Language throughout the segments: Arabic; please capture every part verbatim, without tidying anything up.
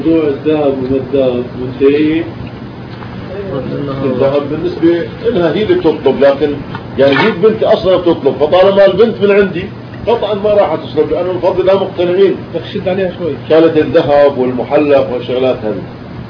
موضوع الذهب وما الذهب منتهي. الذهب بالنسبة لها هي اللي بتطلب، لكن يعني هي البنت أصلا بتطلب، فطالما البنت من عندي قطعا ما راح تشرب، لأنه الفضل لها مقتنعين. تخشد عليها شوي شالة الذهب والمحلق والشغلات هذه.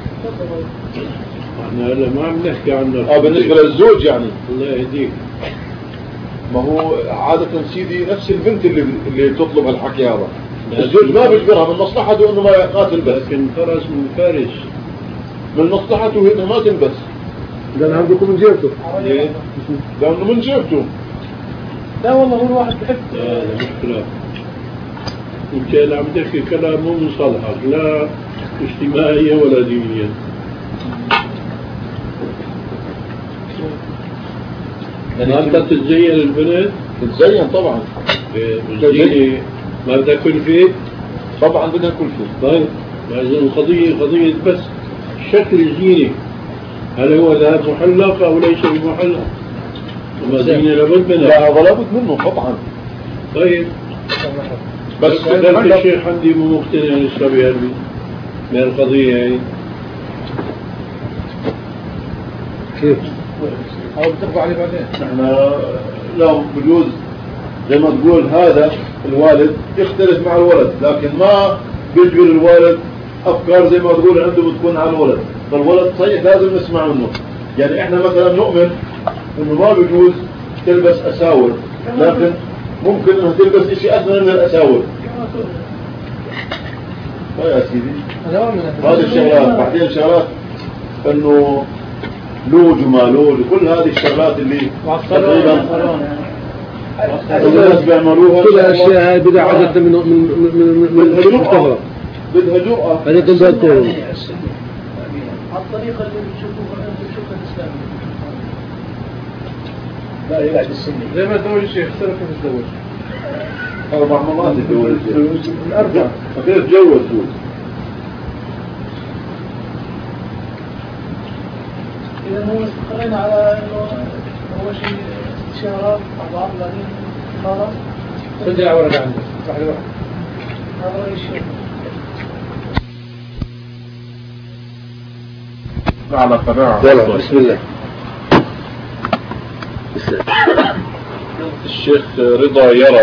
احنا هلا ما عم نحكي عنه. اه بالنسبة للزوج يعني الله يهديك. ما هو عادة سيدي نفس البنت اللي اللي تطلب هالحكي هذا. الزوج ما بيجبرها، من مصلحته انه ما ما تلبس. لكن فرس من فارس. من مصلحته انه ما تلبس. لأن عندكم من جيبته. ليه؟ لأنه من جيبته. لا والله هو الواحد بحب. هذا مشكلة. انت اللي عم تحكي كلام مو من صالحك، لا اجتماعيا ولا دينيا. ما انت تتزين البنت؟ تتزين طبعا. الزينة ما بدها كلفة؟ طبعا بدها كلفة. طيب إذا القضية قضية بس شكل الزينة، هل هو ذهب محلق أو ليس بمحلق؟ وما زينة لابد منها. لا هذا لابد منه قطعا. طيب بس قدرت الشيخ حمدي مو مقتنع لسه بهذه القضية يعني. كيف؟ أو بترفع عليه بعدين. احنا لو بجوز زي ما تقول هذا الوالد يختلف مع الولد، لكن ما بيجبر الوالد افكار زي ما تقول عنده بتكون على الولد، فالولد صحيح لازم نسمع منه. يعني احنا مثلا نؤمن انه ما بجوز تلبس اساور، لكن ممكن انها تلبس شيء اثمن من الاساور. طيب يا سيدي هذه الشغلات. بعدين شغلات انه لوج وما لوج وكل هذه الشغلات اللي تقريبا الناس بيعملوها، كل الاشياء هاي بدها عدد من من من من بدها بدها جرأة. هذا تنبهتوا الطريقة اللي بتشوفوها انتم بتشوفها الاسلامية. لا يلعب السني زي ما تزوج الشيخ سلف تتزوج أربع مرات يتجوز الأربع فكيف تتجوز زوج؟ إذا هو استقرينا على إنه أول شيء استشارات أعضاء بعدين خلاص. سجل على ورقة عندك واحدة واحدة. هذا رأي الشيخ. على قناعة. يلا بسم الله. الشيخ رضا يرى